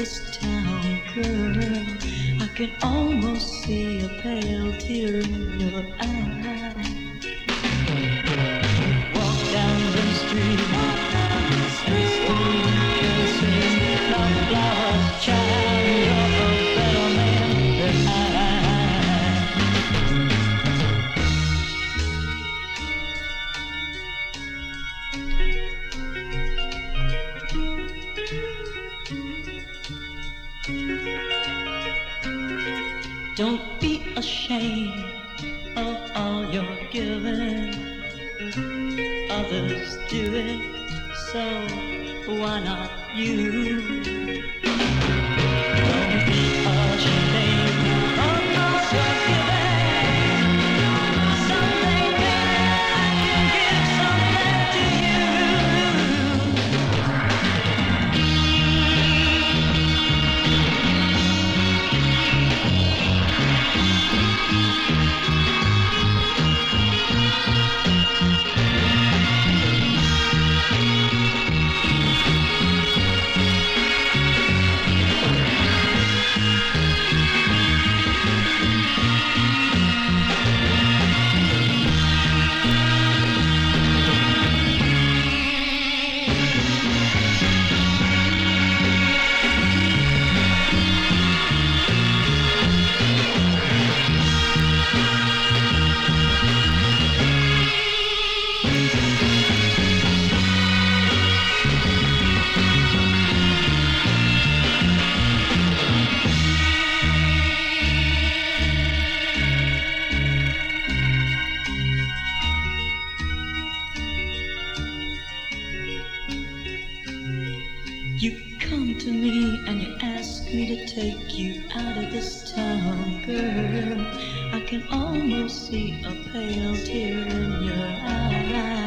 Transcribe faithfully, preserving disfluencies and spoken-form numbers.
this town, girl. I can almost see a pale tear in your eye. Walk down the street, and swing, and swing, my flower child. You're a better man than I. Don't be ashamed of all you're giving. Others do it, so why not you? Don't be ashamed of all you're giving. Someday, baby, I can give some back to you. You come to me and you ask me to take you out of this town, girl. I can almost see a pale tear in your eye.